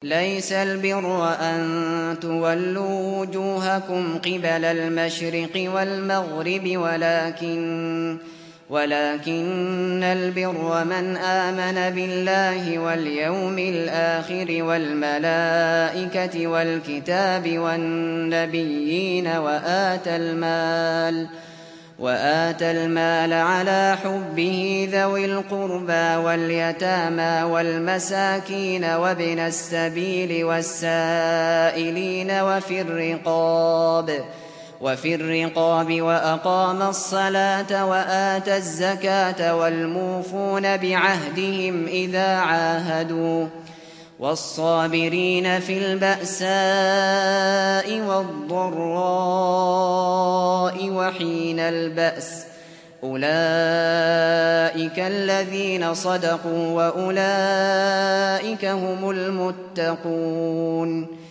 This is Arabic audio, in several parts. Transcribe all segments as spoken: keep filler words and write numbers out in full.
ليس البر أن تولوا وجوهكم قبل المشرق والمغرب ولكن ولكن البر من آمن بالله واليوم الآخر والملائكة والكتاب والنبيين وآتى المال وآتى المال على حبه ذوي القربى واليتامى والمساكين وابن السبيل والسائلين وفي الرقاب وفي الرقاب وأقام الصلاة وآتى الزكاة والموفون بعهدهم إذا عاهدوا والصابرين في البأساء والضراء وحين البأس أولئك الذين صدقوا وأولئك هم المتقون.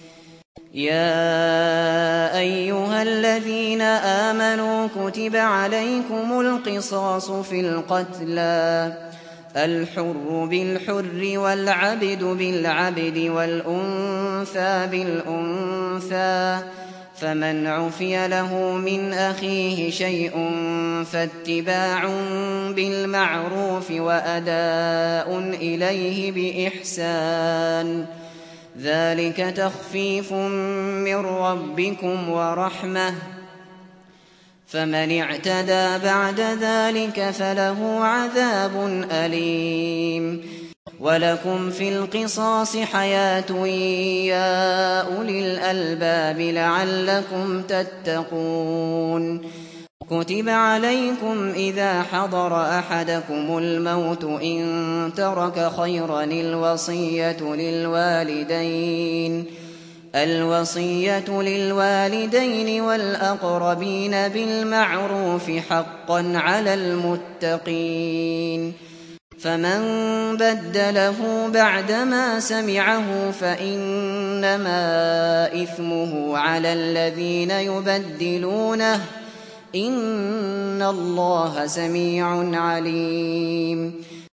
يا أيها الذين آمنوا كتب عليكم القصاص في القتلى الحر بالحر والعبد بالعبد والأنثى بالأنثى فمن عفي له من أخيه شيء فاتباع بالمعروف وأداء إليه بإحسان ذلك تخفيف من ربكم ورحمة فمن اعتدى بعد ذلك فله عذاب أليم. ولكم في القصاص حياة يا أولي الألباب لعلكم تتقون. كتب عليكم إذا حضر أحدكم الموت إن ترك خيرا الوصية للوالدين الوصية للوالدين والأقربين بالمعروف حقا على المتقين. فمن بدله بعدما سمعه فإنما إثمه على الذين يبدلونه إن الله سميع عليم.